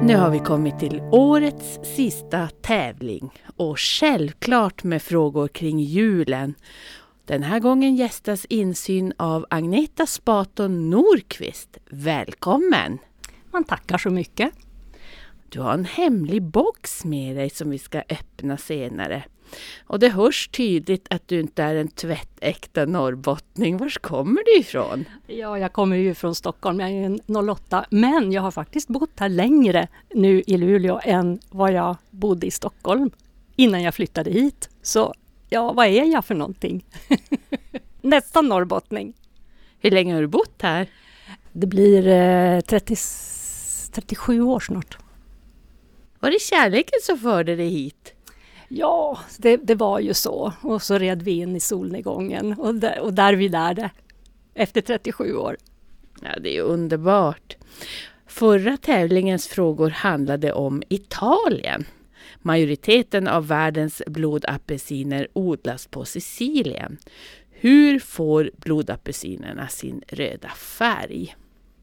Nu har vi kommit till årets sista tävling och självklart med frågor kring julen. Den här gången gästas insyn av Agneta Spaton Norqvist. Välkommen! Man tackar så mycket. Du har en hemlig box med dig som vi ska öppna senare. Och det hörs tydligt att du inte är en tvättäkta norrbottning. Var kommer du ifrån? Ja, jag kommer ju från Stockholm. Jag är en 08. Men jag har faktiskt bott här längre nu i Luleå än vad jag bodde i Stockholm innan jag flyttade hit. Så ja, vad är jag för någonting? Nästan norrbottning. Hur länge har du bott här? Det blir 37 år snart. Var det kärleken som förde dig hit? Ja, det var ju så. Och så red vi in i solnedgången och där vi lärde efter 37 år. Ja, det är ju underbart. Förra tävlingens frågor handlade om Italien. Majoriteten av världens blodapelsiner odlas på Sicilien. Hur får blodapelsinerna sin röda färg?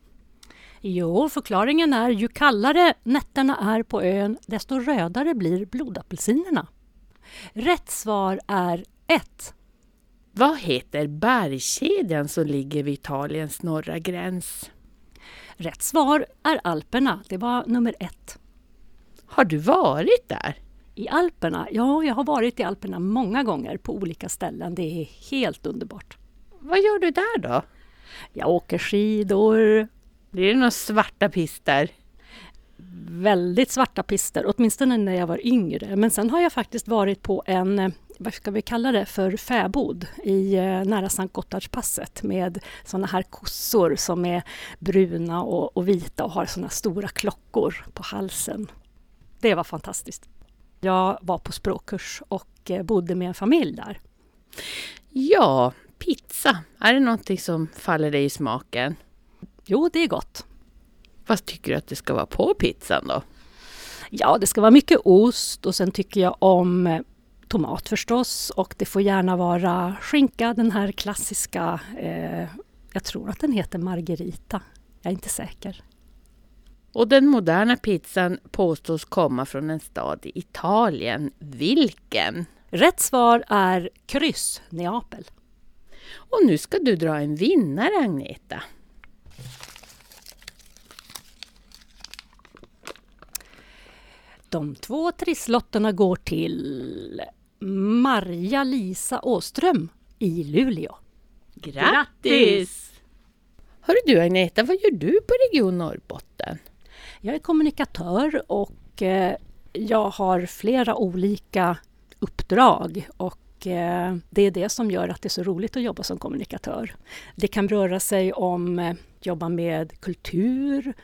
Jo, förklaringen är ju kallare nätterna är på ön, desto rödare blir blodapelsinerna. Rätt svar är 1. Vad heter bergskedjan som ligger vid Italiens norra gräns? Rätt svar är Alperna, det var nummer 1. Har du varit där? I Alperna? Ja, jag har varit i Alperna många gånger på olika ställen. Det är helt underbart. Vad gör du där då? Jag åker skidor. Blir det några svarta pister? Väldigt svarta pister, åtminstone när jag var yngre. Men sen har jag faktiskt varit på en, vad ska vi kalla det för, fäbod i nära Sankt Gotthardspasset med såna här kossor som är bruna och vita och har såna stora klockor på halsen. Det var fantastiskt. Jag var på språkkurs och bodde med en familj där. Ja, pizza. Är det någonting som faller dig i smaken? Jo, det är gott. Vad tycker du att det ska vara på pizzan då? Ja, det ska vara mycket ost och sen tycker jag om tomat förstås. Och det får gärna vara skinka, den här klassiska, jag tror att den heter margherita. Jag är inte säker. Och den moderna pizzan påstås komma från en stad i Italien. Vilken? Rätt svar är kryss, Neapel. Och nu ska du dra en vinnare, Agneta. De 2 trisslotterna går till Maria-Lisa Åström i Luleå. Grattis! Hör du Agneta, vad gör du på Region Norrbotten? Jag är kommunikatör och jag har flera olika uppdrag och det är det som gör att det är så roligt att jobba som kommunikatör. Det kan röra sig om jobba med kultur,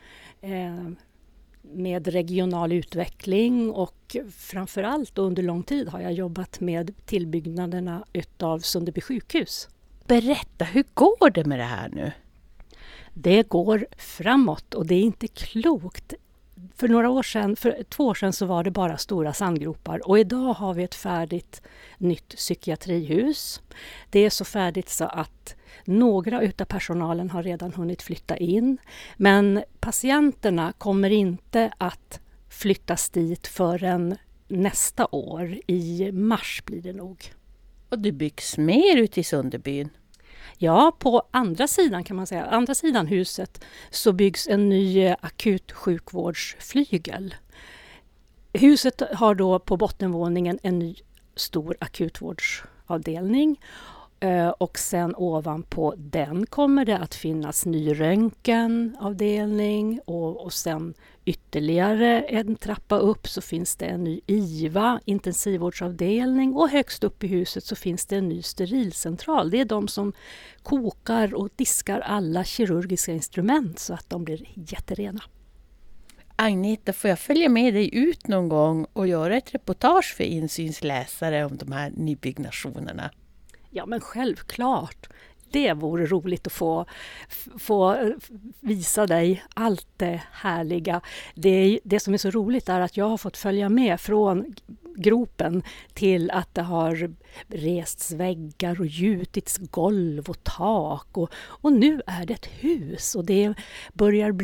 med regional utveckling och framförallt under lång tid har jag jobbat med tillbyggnaderna utav Sunderby sjukhus. Berätta, hur går det med det här nu? Det går framåt och det är inte klokt. För 2 år sedan så var det bara stora sandgropar och idag har vi ett färdigt nytt psykiatrihus. Det är så färdigt så att några utav personalen har redan hunnit flytta in. Men patienterna kommer inte att flyttas dit förrän nästa år. I mars blir det nog. Och det byggs mer ute i Sunderbyn? Ja, på andra sidan kan man säga, andra sidan huset så byggs en ny akutsjukvårdsflygel. Huset har då på bottenvåningen en ny stor akutvårdsavdelning och sen ovanpå den kommer det att finnas ny röntgenavdelning och sen ytterligare en trappa upp så finns det en ny IVA, intensivvårdsavdelning och högst upp i huset så finns det en ny sterilcentral. Det är de som kokar och diskar alla kirurgiska instrument så att de blir jätterena. Agneta, får jag följa med dig ut någon gång och göra ett reportage för insynsläsare om de här nybyggnationerna? Ja, men självklart. Det vore roligt att få visa dig allt det härliga. Det som är så roligt är att jag har fått följa med från gropen till att det har rests väggar och gjutits golv och tak. Och nu är det ett hus och det börjar bli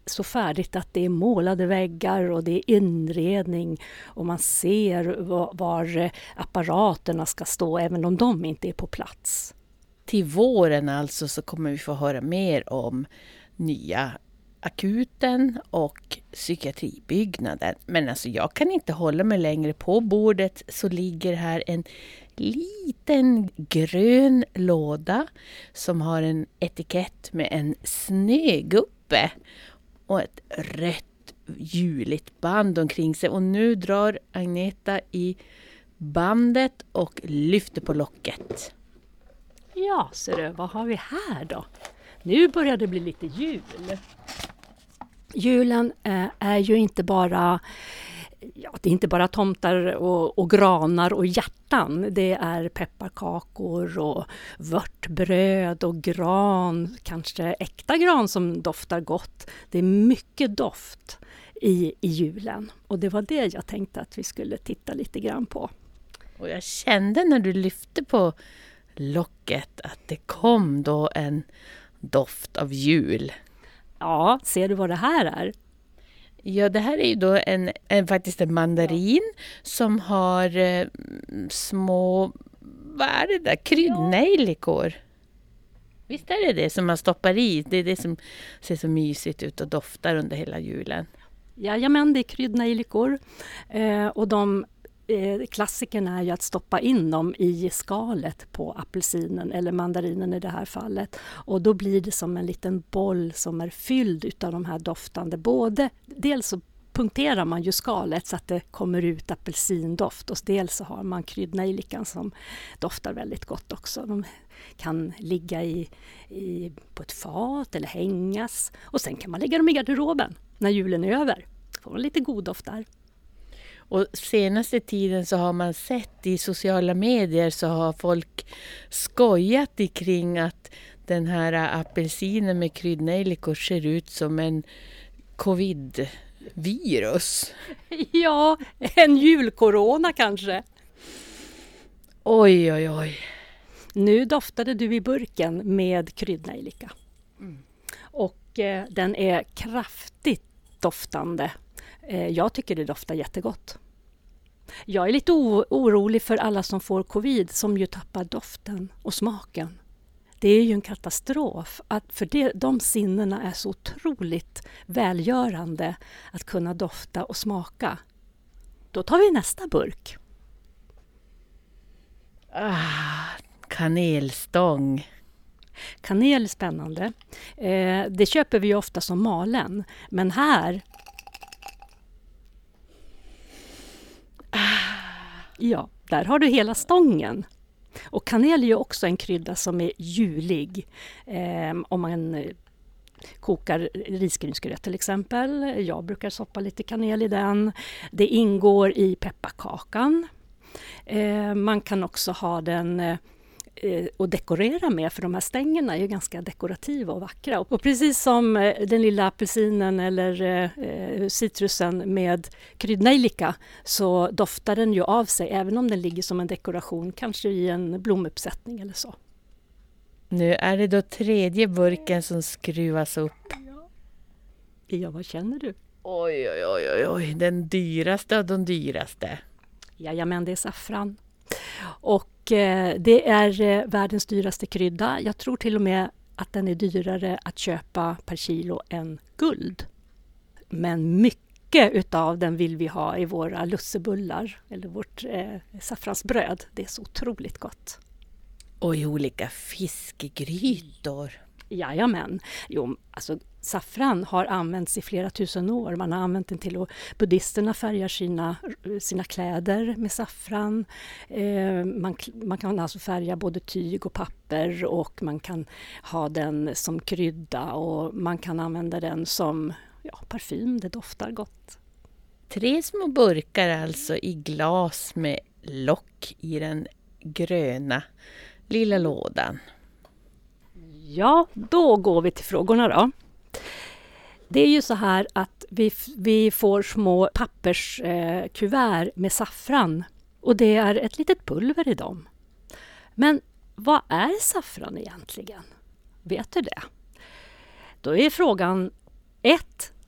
så färdigt att det är målade väggar och det är inredning och man ser var apparaterna ska stå även om de inte är på plats. Till våren alltså så kommer vi få höra mer om nya akuten och psykiatribyggnaden. Men alltså jag kan inte hålla mig längre. På bordet så ligger här en liten grön låda som har en etikett med en snögubbe och ett rött juligt band omkring sig. Och nu drar Agneta i bandet och lyfter på locket. Ja, så du, vad har vi här då? Nu börjar det bli lite jul. Julen är ju inte bara, det är inte bara tomtar och granar och hjärtan. Det är pepparkakor och vörtbröd och gran, kanske äkta gran som doftar gott. Det är mycket doft i julen och det var det jag tänkte att vi skulle titta lite grann på. Och jag kände när du lyfte på locket att det kom då en doft av jul. Ja, ser du vad det här är? Ja, det här är ju då faktiskt en mandarin som har små, vad är det där? Kryddnejlikor. Visst är det som man stoppar i? Det är det som ser så mysigt ut och doftar under hela julen. Jajamän, det är kryddnejlikor. Och klassiken är ju att stoppa in dem i skalet på apelsinen eller mandarinen i det här fallet. Och då blir det som en liten boll som är fylld utav de här doftande. Dels så punkterar man ju skalet så att det kommer ut apelsindoft och dels så har man kryddnejlikan som doftar väldigt gott också. De kan ligga på ett fat eller hängas och sen kan man lägga dem i garderoben när julen är över. Får man lite god doft där. Och senaste tiden så har man sett i sociala medier så har folk skojat kring att den här apelsinen med kryddnejlikor ser ut som en covid-virus. Ja, en julkorona kanske. Oj, oj, oj. Nu doftade du i burken med kryddnejlika. Och den är kraftigt doftande. Jag tycker det doftar jättegott. Jag är lite orolig för alla som får covid som ju tappar doften och smaken. Det är ju en katastrof. För de sinnena är så otroligt välgörande att kunna dofta och smaka. Då tar vi nästa burk. Kanelstång. Kanel är spännande. Det köper vi ju ofta som malen. Men här... Ja, där har du hela stången. Och kanel är ju också en krydda som är julig. Om man kokar risgrynsgröt till exempel. Jag brukar soppa lite kanel i den. Det ingår i pepparkakan. Man kan också ha den och dekorera med, för de här stängerna är ju ganska dekorativa och vackra. Och precis som den lilla apelsinen eller citrusen med kryddnejlika så doftar den ju av sig även om den ligger som en dekoration, kanske i en blomuppsättning eller så. Nu är det då tredje burken som skruvas upp. Ja, vad känner du? Oj, oj, oj, oj, oj. Den dyraste av de dyraste. Jajamän, det är saffran. Och det är världens dyraste krydda. Jag tror till och med att den är dyrare att köpa per kilo än guld. Men mycket utav den vill vi ha i våra lussebullar eller vårt saffransbröd. Det är så otroligt gott. Och i olika fiskgrytor. Jajamän. Jo, alltså saffran har använts i flera tusen år. Man har använt den till att buddhisterna färgar sina kläder med saffran. Man kan alltså färga både tyg och papper och man kan ha den som krydda och man kan använda den som parfym. Det doftar gott. 3 små burkar alltså i glas med lock i den gröna lilla lådan. Ja, då går vi till frågorna då. Det är ju så här att vi får små papperskuvert med saffran och det är ett litet pulver i dem. Men vad är saffran egentligen? Vet du det? Då är frågan 1.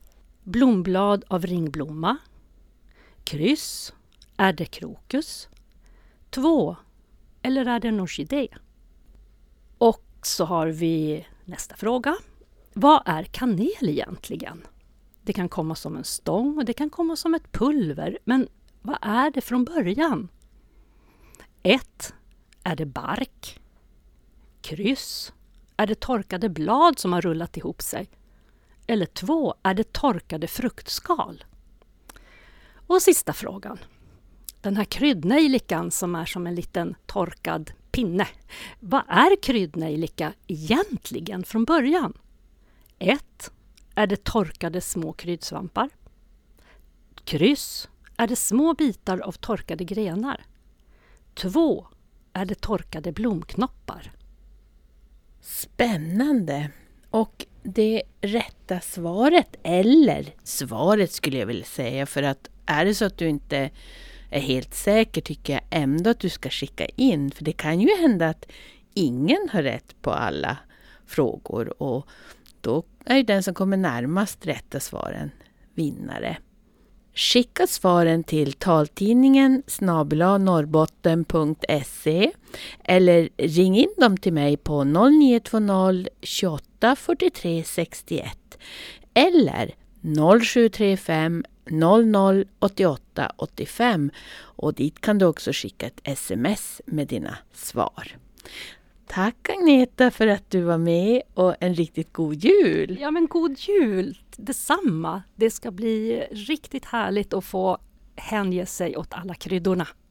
Blomblad av ringblomma. Kryss. Är det krokus? 2. Eller är det en orkidé? Och så har vi nästa fråga. Vad är kanel egentligen? Det kan komma som en stång och det kan komma som ett pulver. Men vad är det från början? 1. Är det bark? Kryss. Är det torkade blad som har rullat ihop sig? Eller 2. Är det torkade fruktskal? Och sista frågan. Den här kryddnejlikan som är som en liten torkad pinne. Vad är kryddnejlika egentligen från början? 1. Är det torkade små kryddsvampar? Kryss. Är det små bitar av torkade grenar? 2. Är det torkade blomknoppar? Spännande! Och det rätta svaret, eller svaret skulle jag vilja säga, för att är det så att du inte är helt säker tycker jag ändå att du ska skicka in. För det kan ju hända att ingen har rätt på alla frågor och då är ju den som kommer närmast rätta svaren vinnare. Skicka svaren till taltidningen @norrbotten.se eller ring in dem till mig på 0920 28 43 61 eller 0735 00 88 85 och dit kan du också skicka ett sms med dina svar. Tack Agneta för att du var med och en riktigt god jul. Ja men god jul, detsamma. Det ska bli riktigt härligt att få hänge sig åt alla kryddorna.